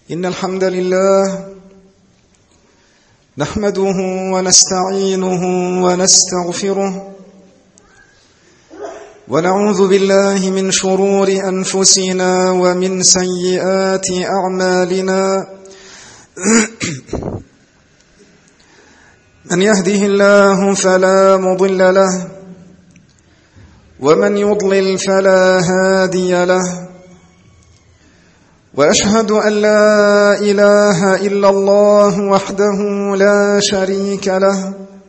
إن الحمد لله نحمده ونستعينه ونستغفره ونعوذ بالله من شرور أنفسنا ومن سيئات أعمالنا من يهده الله فلا مضل له ومن يضلل فلا هادي له وأشهد أن لا إله إلا الله وحده لا شريك له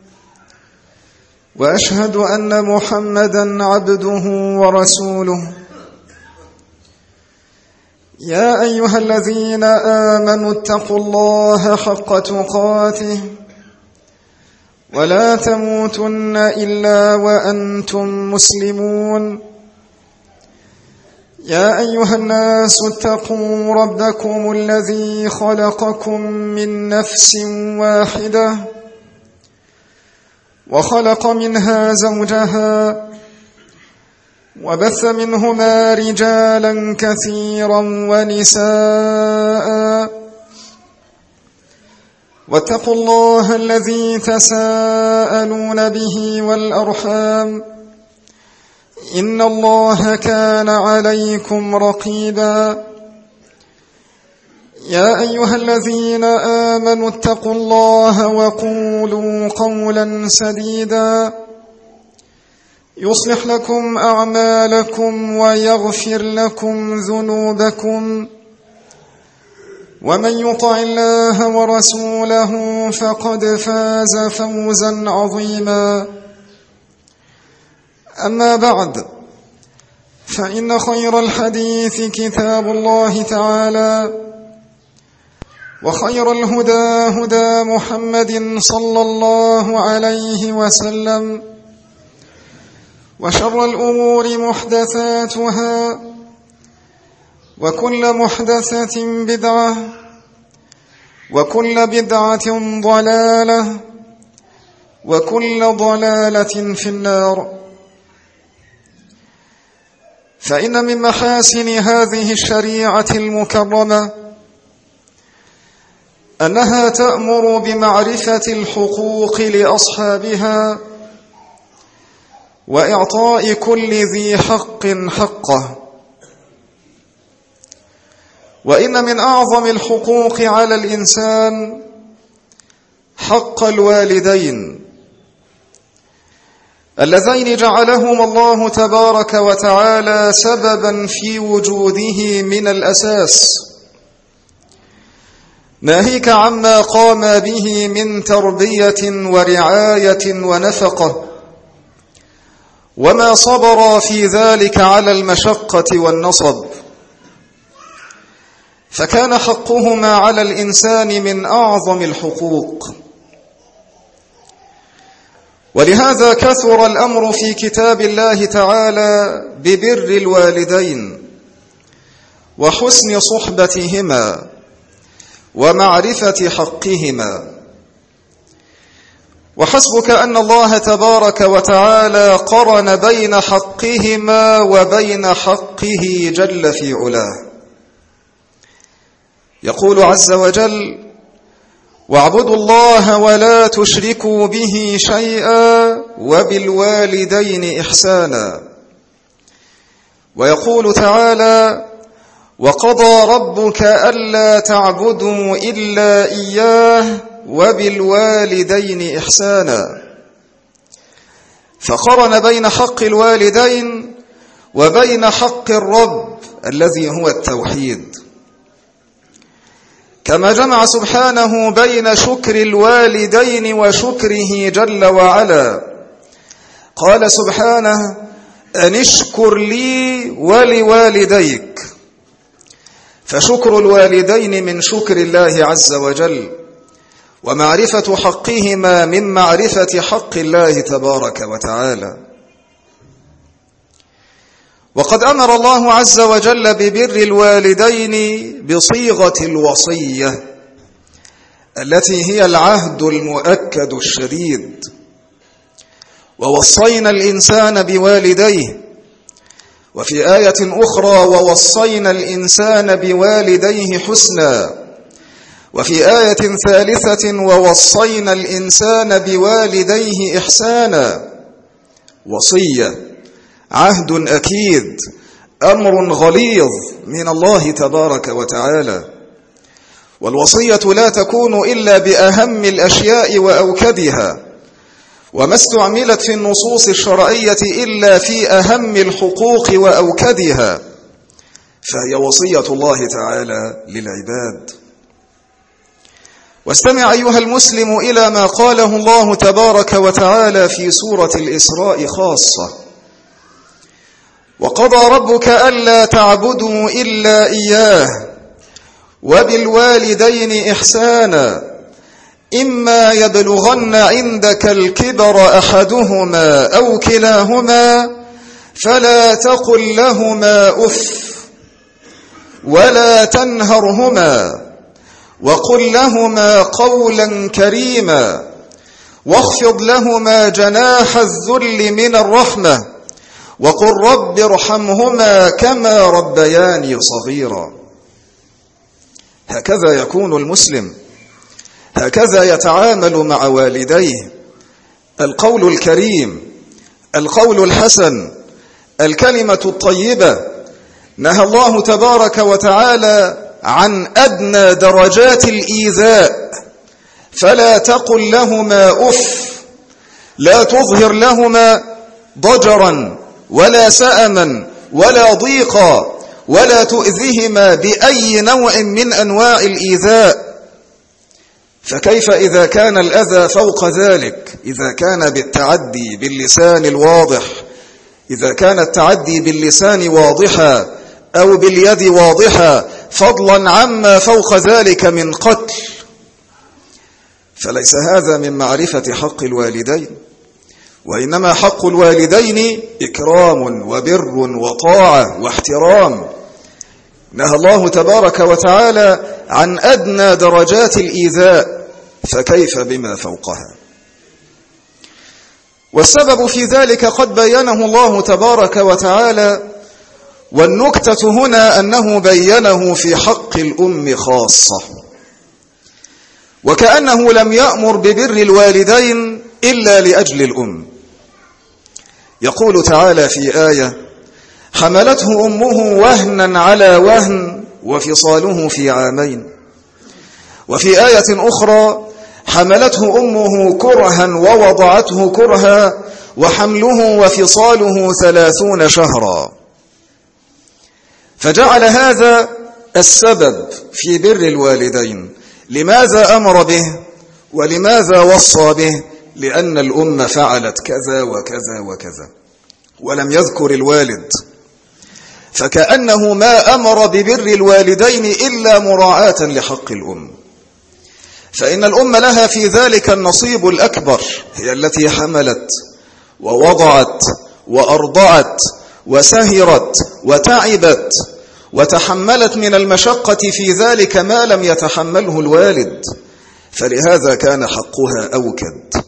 وأشهد أن محمدا عبده ورسوله يا أيها الذين آمنوا اتقوا الله حق تقاته ولا تموتن إلا وأنتم مسلمون يا أيها الناس اتقوا ربكم الذي خلقكم من نفس واحدة وخلق منها زوجها وبث منهما رجالا كثيرا ونساء واتقوا الله الذي تساءلون به والأرحام إن الله كان عليكم رقيبا يا أيها الذين آمنوا اتقوا الله وقولوا قولا سديدا يصلح لكم أعمالكم ويغفر لكم ذنوبكم ومن يطع الله ورسوله فقد فاز فوزا عظيما أما بعد فإن خير الحديث كتاب الله تعالى وخير الهدى هدى محمد صلى الله عليه وسلم وشر الأمور محدثاتها وكل محدثة بدعة وكل بدعة ضلالة وكل ضلالة في النار. فإن من محاسن هذه الشريعة المكرمة أنها تأمر بمعرفة الحقوق لأصحابها وإعطاء كل ذي حق حقه. وإن من أعظم الحقوق على الإنسان حق الوالدين اللذين جعلهما الله تبارك وتعالى سببا في وجوده من الأساس، ناهيك عما قام به من تربية ورعاية ونفقة وما صبر في ذلك على المشقة والنصب، فكان حقهما على الإنسان من أعظم الحقوق. ولهذا كثر الأمر في كتاب الله تعالى ببر الوالدين وحسن صحبتهما ومعرفة حقهما. وحسبك أن الله تبارك وتعالى قرن بين حقهما وبين حقه جل في علاه. يقول عز وجل: واعبدوا الله ولا تشركوا به شيئا وبالوالدين إحسانا. ويقول تعالى: وقضى ربك ألا تعبدوا إلا إياه وبالوالدين إحسانا. فقرن بين حق الوالدين وبين حق الرب الذي هو التوحيد، كما جمع سبحانه بين شكر الوالدين وشكره جل وعلا. قال سبحانه: أن اشكر لي ولوالديك. فشكر الوالدين من شكر الله عز وجل، ومعرفة حقهما من معرفة حق الله تبارك وتعالى. وقد أمر الله عز وجل ببر الوالدين بصيغة الوصية التي هي العهد المؤكد الشديد. ووصينا الإنسان بوالديه، وفي آية أخرى: ووصينا الإنسان بوالديه حسنا. وفي آية ثالثة ووصينا الإنسان بوالديه إحسانا. وصية، عهد أكيد، أمر غليظ من الله تبارك وتعالى. والوصية لا تكون إلا بأهم الأشياء وأوكدها، وما استعملت في النصوص الشرعية إلا في أهم الحقوق وأوكدها، فهي وصية الله تعالى للعباد. واستمع أيها المسلم إلى ما قاله الله تبارك وتعالى في سورة الإسراء خاصة: وقضى ربك ألا تعبدوا إلا إياه وبالوالدين إحسانا إما يبلغن عندك الكبر أحدهما أو كلاهما فلا تقل لهما أف ولا تنهرهما وقل لهما قولا كريما واخفض لهما جناح الذل من الرحمة وقل رب ارحمهما كما ربياني صغيرا. هكذا يكون المسلم، هكذا يتعامل مع والديه. القول الكريم، القول الحسن، الكلمة الطيبة. نهى الله تبارك وتعالى عن أدنى درجات الإيذاء، فلا تقل لهما أف، لا تظهر لهما ضجرا ولا سأما ولا ضيقا، ولا تؤذهما بأي نوع من أنواع الإيذاء. فكيف إذا كان الأذى فوق ذلك؟ إذا كان بالتعدي باللسان الواضح، إذا كان التعدي باللسان واضحا أو باليد واضحا، فضلا عما فوق ذلك من قتل. فليس هذا من معرفة حق الوالدين، وإنما حق الوالدين إكرام وبر وطاعة واحترام. نهى الله تبارك وتعالى عن أدنى درجات الإيذاء، فكيف بما فوقها؟ والسبب في ذلك قد بينه الله تبارك وتعالى، والنكتة هنا أنه بينه في حق الأم خاصة، وكأنه لم يأمر ببر الوالدين إلا لأجل الأم. يقول تعالى في آية: حملته أمه وهنا على وهن وفصاله في عامين. وفي آية أخرى: حملته أمه كرها ووضعته كرها وحمله وفصاله 30 شهرا. فجعل هذا السبب في بر الوالدين. لماذا أمر به ولماذا وصى به؟ لأن الأم فعلت كذا وكذا وكذا، ولم يذكر الوالد. فكأنه ما أمر ببر الوالدين إلا مراعاة لحق الأم، فإن الأم لها في ذلك النصيب الأكبر. هي التي حملت ووضعت وأرضعت وسهرت وتعبت وتحملت من المشقة في ذلك ما لم يتحمله الوالد، فلهذا كان حقها أوكد.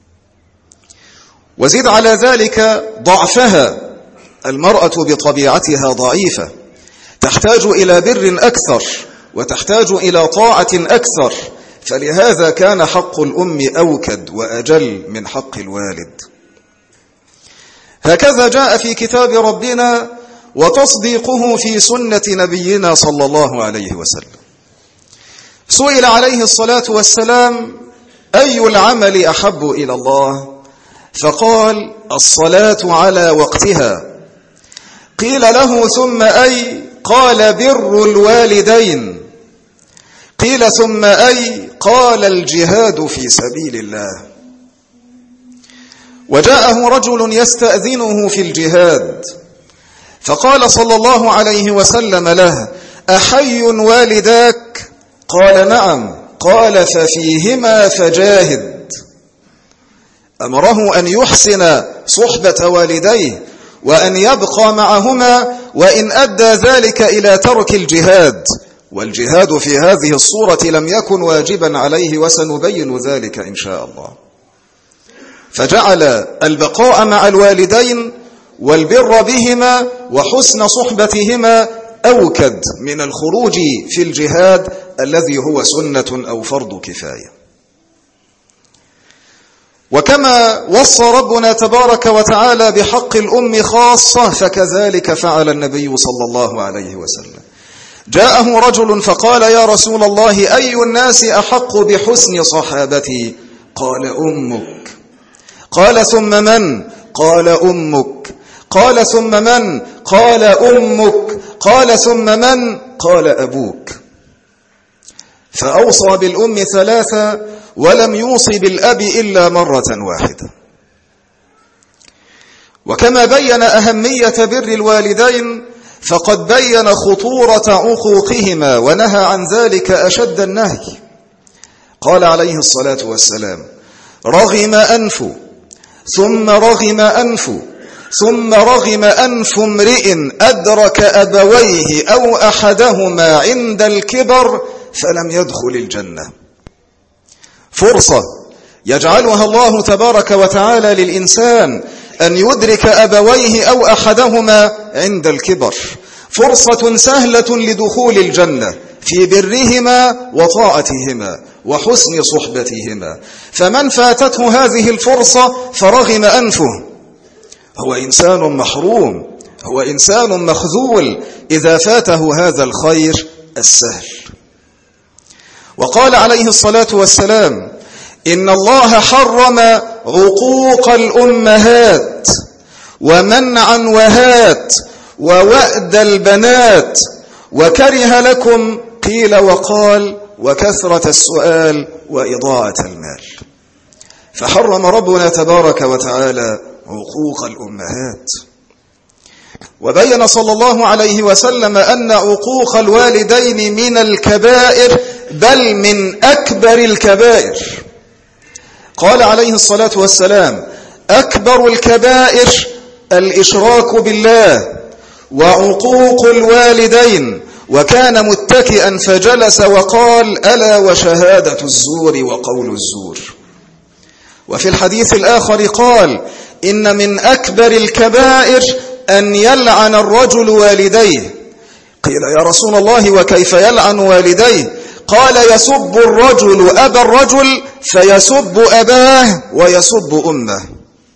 وزد على ذلك ضعفها. المرأة بطبيعتها ضعيفة، تحتاج إلى بر أكثر وتحتاج إلى طاعة أكثر، فلهذا كان حق الأم أوكد وأجل من حق الوالد. هكذا جاء في كتاب ربنا وتصديقه في سنة نبينا صلى الله عليه وسلم. سئل عليه الصلاة والسلام: أي العمل أحب إلى الله؟ فقال: الصلاة على وقتها. قيل له: ثم أي؟ قال: بر الوالدين. قيل: ثم أي؟ قال: الجهاد في سبيل الله. وجاءه رجل يستأذنه في الجهاد، فقال صلى الله عليه وسلم له: أحي والداك؟ قال: نعم. قال: ففيهما فجاهد. أمره أن يحسن صحبة والديه وأن يبقى معهما، وإن أدى ذلك إلى ترك الجهاد. والجهاد في هذه الصورة لم يكن واجبا عليه، وسنبين ذلك إن شاء الله. فجعل البقاء مع الوالدين والبر بهما وحسن صحبتهما أوكد من الخروج في الجهاد الذي هو سنة أو فرض كفاية. وكما وصى ربنا تبارك وتعالى بحق الأم خاصة فكذلك فعل النبي صلى الله عليه وسلم. جاءه رجل فقال يا رسول الله أي الناس أحق بحسن صحابتي؟ قال أمك. قال ثم من؟ قال أمك. قال ثم من؟ قال أمك. قال ثم من؟ قال أبوك. فأوصى بالأم ثلاثة ولم يوصي بالأب إلا مرة واحدة. وكما بين أهمية بر الوالدين فقد بين خطورة عقوقهما ونهى عن ذلك أشد النهي. قال عليه الصلاة والسلام رغم أنف ثم رغم أنف ثم رغم أنف امرئ أدرك أبويه أو أحدهما عند الكبر فلم يدخل الجنة. فرصة يجعلها الله تبارك وتعالى للإنسان أن يدرك أبويه أو أحدهما عند الكبر، فرصة سهلة لدخول الجنة في برهما وطاعتهما وحسن صحبتهما. فمن فاتته هذه الفرصة فرغم أنفه هو إنسان محروم، هو إنسان مخذول إذا فاته هذا الخير السهل. وقال عليه الصلاة والسلام إن الله حرم عقوق الأمهات ومنعا وهات ووأد البنات وكره لكم قيل وقال وكثرة السؤال وإضاعة المال. فحرم ربنا تبارك وتعالى عقوق الأمهات، وبين صلى الله عليه وسلم أن عقوق الوالدين من الكبائر بل من أكبر الكبائر. قال عليه الصلاة والسلام أكبر الكبائر الإشراك بالله وعقوق الوالدين، وكان متكئا فجلس وقال ألا وشهادة الزور وقول الزور. وفي الحديث الآخر قال إن من أكبر الكبائر أن يلعن الرجل والديه. قيل يا رسول الله وكيف يلعن والديه؟ قال يسب الرجل أبا الرجل فيسب أباه ويسب أمه.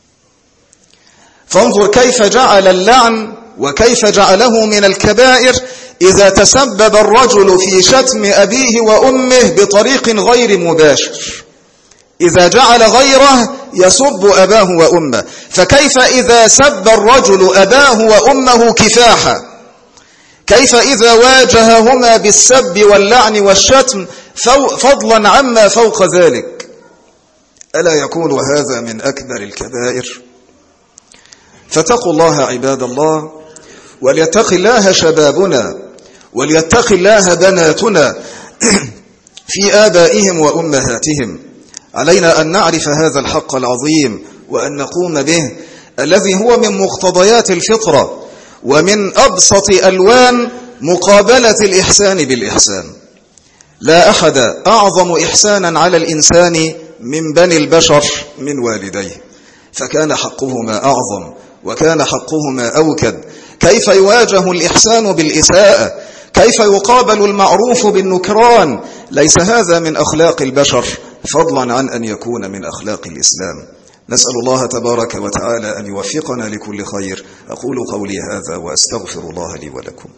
فانظر كيف جعل اللعن وكيف جعله من الكبائر إذا تسبب الرجل في شتم أبيه وأمه بطريق غير مباشر، إذا جعل غيره يسب أباه وأمه، فكيف إذا سب الرجل أباه وأمه كفاحا؟ كيف إذا واجههما بالسب واللعن والشتم فضلا عما فوق ذلك؟ ألا يكون هذا من أكبر الكبائر؟ فاتقوا الله عباد الله، وليتق الله شبابنا، وليتق الله بناتنا في آبائهم وأمهاتهم. علينا أن نعرف هذا الحق العظيم وأن نقوم به، الذي هو من مقتضيات الفطرة ومن أبسط ألوان مقابلة الإحسان بالإحسان. لا أحد أعظم إحسانا على الإنسان من بني البشر من والديه، فكان حقهما أعظم وكان حقهما أوكد. كيف يواجه الإحسان بالإساءة؟ كيف يقابل المعروف بالنكران؟ ليس هذا من أخلاق البشر فضلا عن أن يكون من أخلاق الإسلام. نسأل الله تبارك وتعالى أن يوفقنا لكل خير. أقول قولي هذا وأستغفر الله لي ولكم.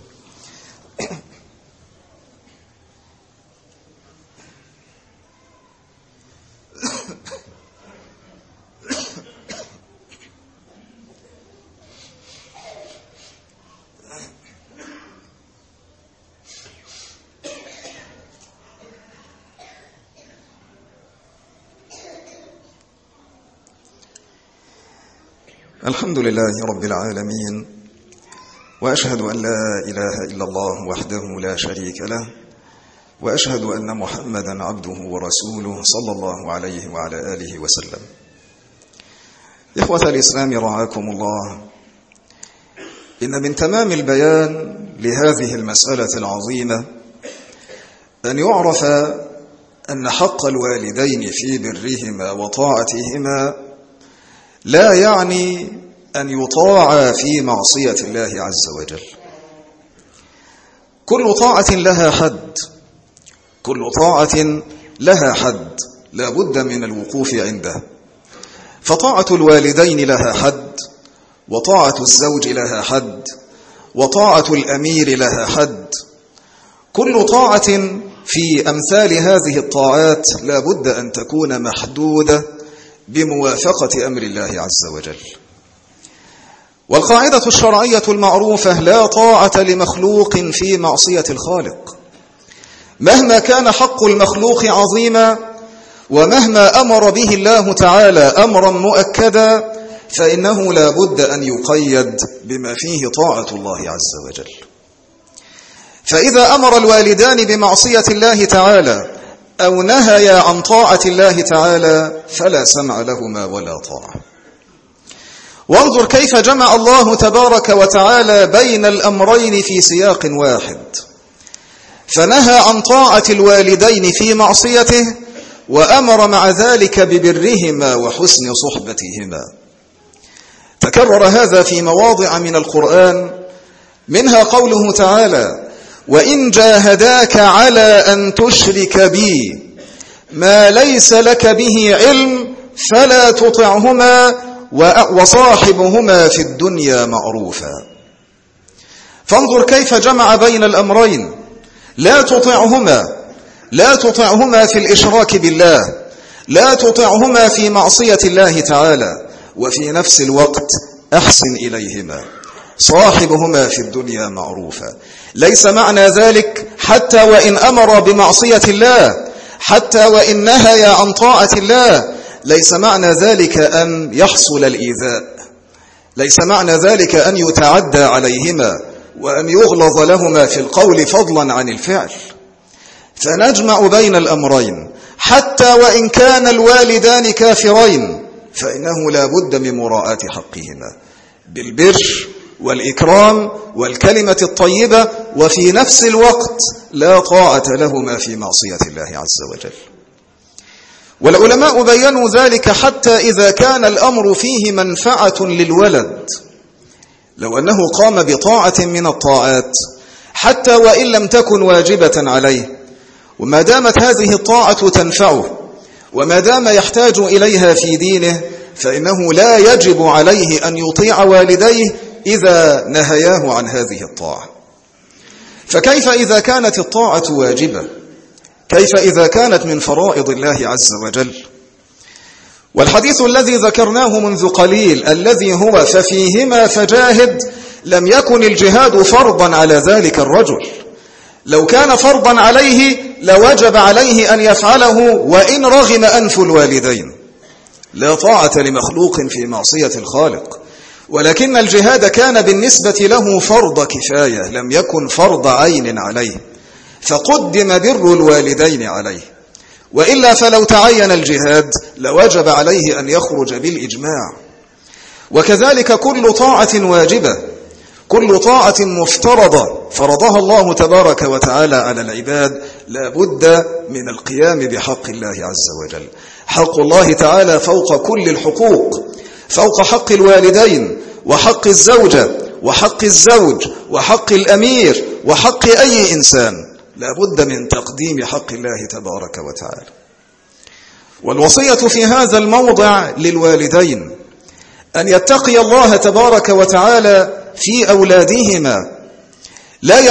الحمد لله رب العالمين، وأشهد أن لا إله إلا الله وحده لا شريك له، وأشهد أن محمدا عبده ورسوله صلى الله عليه وعلى آله وسلم. إخوة الإسلام رعاكم الله، إن من تمام البيان لهذه المسألة العظيمة أن يعرف أن حق الوالدين في برهما وطاعتهما لا يعني أن يطاع في معصية الله عز وجل، كل طاعة لها حد، كل طاعة لها حد لا بد من الوقوف عنده. فطاعة الوالدين لها حد، وطاعة الزوج لها حد، وطاعة الأمير لها حد. كل طاعة في أمثال هذه الطاعات لا بد أن تكون محدودة بموافقة أمر الله عز وجل. والقاعدة الشرعية المعروفة: لا طاعة لمخلوق في معصية الخالق، مهما كان حق المخلوق عظيما، ومهما أمر به الله تعالى أمرا مؤكدا، فإنه لا بد أن يقيد بما فيه طاعة الله عز وجل. فإذا أمر الوالدان بمعصية الله تعالى أو نهيا عن طاعة الله تعالى فلا سمع لهما ولا طاعة. وانظر كيف جمع الله تبارك وتعالى بين الأمرين في سياق واحد، فنهى عن طاعة الوالدين في معصيته، وأمر مع ذلك ببرهما وحسن صحبتهما. تكرر هذا في مواضع من القرآن، منها قوله تعالى: وإن جاهداك على أن تشرك بي ما ليس لك به علم فلا تطعهما وصاحبهما في الدنيا معروفا. فانظر كيف جمع بين الأمرين: لا تطعهما في الإشراك بالله، لا تطعهما في معصية الله تعالى، وفي نفس الوقت أحسن إليهما، صاحبهما في الدنيا معروفا. ليس معنى ذلك حتى وإن أمر بمعصية الله، حتى وإن نهى عن طاعة الله، ليس معنى ذلك أن يحصل الإيذاء، ليس معنى ذلك أن يتعدى عليهما وأن يغلظ لهما في القول فضلا عن الفعل. فنجمع بين الأمرين، حتى وإن كان الوالدان كافرين فإنه لا بد من مراعاة حقهما بالبر والإكرام والكلمة الطيبة، وفي نفس الوقت لا طاعة لهما في معصية الله عز وجل. والعلماء بيّنوا ذلك حتى إذا كان الأمر فيه منفعة للولد، لو أنه قام بطاعة من الطاعات حتى وإن لم تكن واجبة عليه، وما دامت هذه الطاعة تنفعه وما دام يحتاج إليها في دينه، فإنه لا يجب عليه أن يطيع والديه إذا نهياه عن هذه الطاعة. فكيف إذا كانت الطاعة واجبة؟ كيف إذا كانت من فرائض الله عز وجل؟ والحديث الذي ذكرناه منذ قليل الذي هو ففيهما فجاهد، لم يكن الجهاد فرضا على ذلك الرجل. لو كان فرضا عليه لوجب عليه أن يفعله وإن رغم أنف الوالدين. لا طاعة لمخلوق في معصية الخالق، ولكن الجهاد كان بالنسبة له فرض كفاية، لم يكن فرض عين عليه، فقدم بر الوالدين عليه. وإلا فلو تعين الجهاد لوجب عليه أن يخرج بالإجماع. وكذلك كل طاعة واجبة، كل طاعة مفترضة فرضها الله تبارك وتعالى على العباد، لا بد من القيام بحق الله عز وجل. حق الله تعالى فوق كل الحقوق، فوق حق الوالدين وحق الزوجة وحق الزوج وحق الأمير وحق أي إنسان، لا بد من تقديم حق الله تبارك وتعالى. والوصية في هذا الموضع للوالدين أن يتقي الله تبارك وتعالى في أولادهما. لا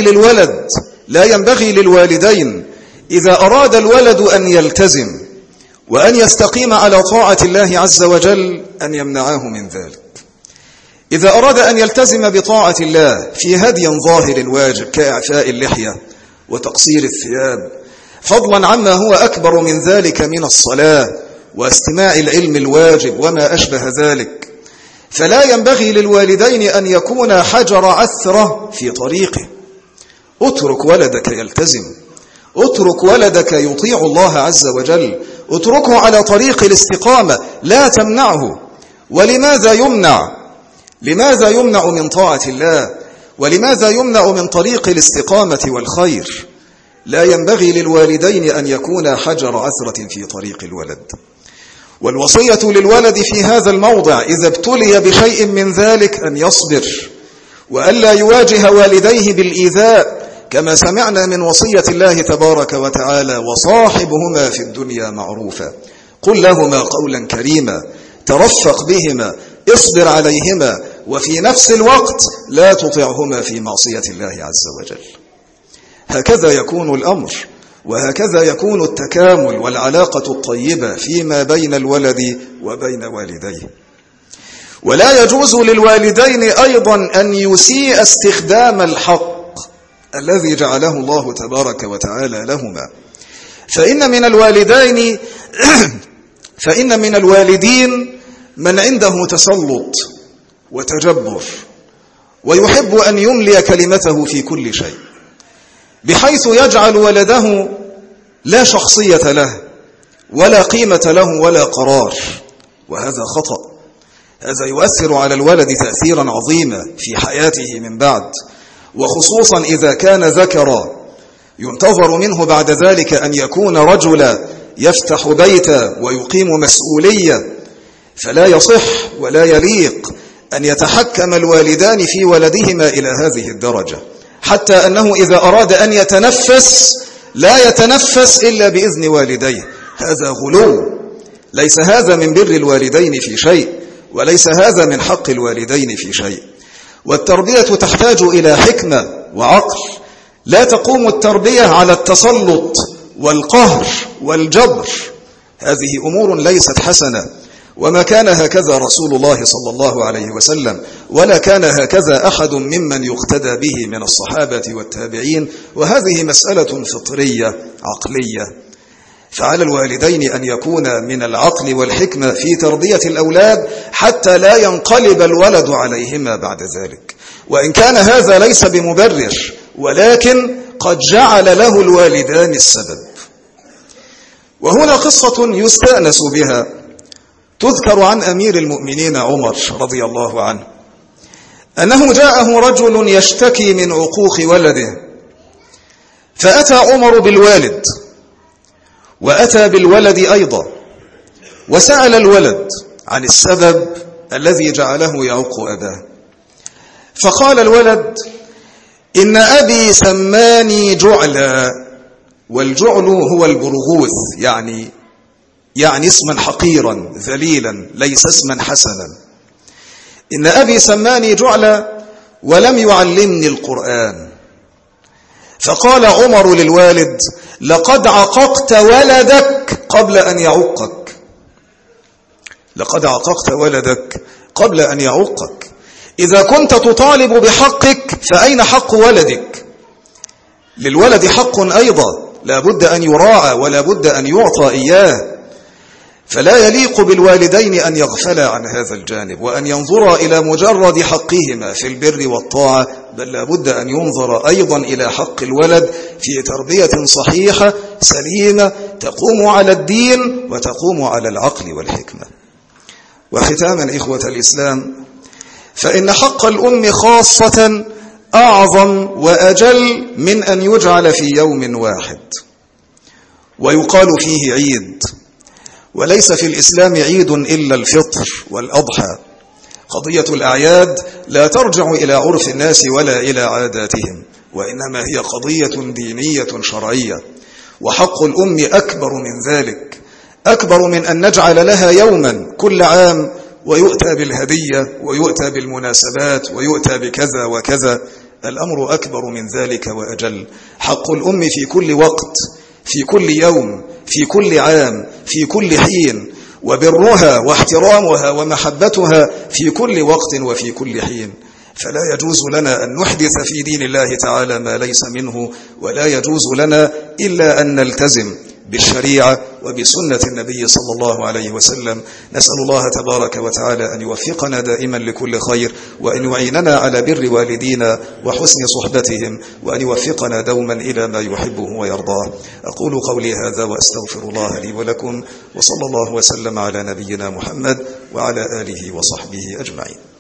ينبغي للوالدين إذا أراد الولد أن يلتزم وأن يستقيم على طاعة الله عز وجل أن يمنعه من ذلك. إذا أراد أن يلتزم بطاعة الله في هدي ظاهر الواجب كإعفاء اللحية وتقصير الثياب، فضلا عما هو أكبر من ذلك من الصلاة واستماع العلم الواجب وما أشبه ذلك، فلا ينبغي للوالدين أن يكون حجر عثرة في طريقه. اترك ولدك يلتزم، اترك ولدك يطيع الله عز وجل، اتركه على طريق الاستقامة، لا تمنعه. ولماذا يمنع؟ لماذا يمنع من طاعة الله؟ ولماذا يمنع من طريق الاستقامة والخير؟ لا ينبغي للوالدين أن يكون حجر عثرة في طريق الولد. والوصية للولد في هذا الموضع إذا ابتلي بشيء من ذلك أن يصبر، وألا يواجه والديه بالإيذاء كما سمعنا من وصية الله تبارك وتعالى: وصاحبهما في الدنيا معروفا، قل لهما قولا كريما، ترفق بهما، اصبر عليهما، وفي نفس الوقت لا تطعهما في معصية الله عز وجل. هكذا يكون الأمر، وهكذا يكون التكامل والعلاقة الطيبة فيما بين الولد وبين والديه. ولا يجوز للوالدين أيضا أن يسيء استخدام الحق الذي جعله الله تبارك وتعالى لهما، فإن من الوالدين من عنده تسلط وتجبر، ويحب أن يملي كلمته في كل شيء، بحيث يجعل ولده لا شخصية له ولا قيمة له ولا قرار، وهذا خطأ. هذا يؤثر على الولد تأثيرا عظيما في حياته من بعد، وخصوصا إذا كان ذكرا، ينتظر منه بعد ذلك أن يكون رجلا يفتح بيتا ويقيم مسؤولية. فلا يصح ولا يليق أن يتحكم الوالدان في ولدهما إلى هذه الدرجة، حتى أنه إذا أراد أن يتنفس لا يتنفس إلا بإذن والديه. هذا غلو، ليس هذا من بر الوالدين في شيء، وليس هذا من حق الوالدين في شيء. والتربية تحتاج إلى حكمة وعقل، لا تقوم التربية على التسلط والقهر والجبر، هذه أمور ليست حسنة، وما كان هكذا رسول الله صلى الله عليه وسلم، ولا كان هكذا أحد ممن يقتدى به من الصحابة والتابعين، وهذه مسألة فطرية عقلية. فعلى الوالدين أن يكون من العقل والحكمة في تربية الأولاد حتى لا ينقلب الولد عليهما بعد ذلك، وإن كان هذا ليس بمبرر، ولكن قد جعل له الوالدان السبب. وهنا قصة يستأنس بها تذكر عن أمير المؤمنين عمر رضي الله عنه، أنه جاءه رجل يشتكي من عقوق ولده، فأتى عمر بالوالد وأتى بالولد أيضا، وسأل الولد عن السبب الذي جعله يعق أباه. فقال الولد: إن أبي سماني جعلا، والجعل هو البرغوث، يعني اسما حقيرا ذليلا، ليس اسما حسنا. إن أبي سماني جعلا ولم يعلمني القرآن. فقال عمر للوالد: لقد عققت ولدك قبل أن يعقك، لقد عققت ولدك قبل أن يعقك. إذا كنت تطالب بحقك فأين حق ولدك؟ للولد حق أيضا لا بد أن يراعى ولا بد أن يعطى إياه. فلا يليق بالوالدين أن يغفلا عن هذا الجانب، وأن ينظرا إلى مجرد حقهما في البر والطاعة، بل لا بد أن ينظر أيضا إلى حق الولد في تربية صحيحة سليمة تقوم على الدين وتقوم على العقل والحكمة. وختاما إخوة الإسلام، فإن حق الأم خاصة أعظم وأجل من أن يجعل في يوم واحد ويقال فيه عيد. وليس في الإسلام عيد إلا الفطر والأضحى. قضية الأعياد لا ترجع إلى عرف الناس ولا إلى عاداتهم، وإنما هي قضية دينية شرعية. وحق الأم أكبر من ذلك، أكبر من أن نجعل لها يوما كل عام ويؤتى بالهدية ويؤتى بالمناسبات ويؤتى بكذا وكذا. الأمر أكبر من ذلك وأجل. حق الأم في كل وقت، في كل يوم، في كل عام، في كل حين، وبرها واحترامها ومحبتها في كل وقت وفي كل حين. فلا يجوز لنا أن نحدث في دين الله تعالى ما ليس منه، ولا يجوز لنا إلا أن نلتزم بالشريعة وبسنة النبي صلى الله عليه وسلم. نسأل الله تبارك وتعالى أن يوفقنا دائما لكل خير، وأن يعيننا على بر والدينا وحسن صحبتهم، وأن يوفقنا دوما إلى ما يحبه ويرضاه. أقول قولي هذا وأستغفر الله لي ولكم، وصلى الله وسلم على نبينا محمد وعلى آله وصحبه أجمعين.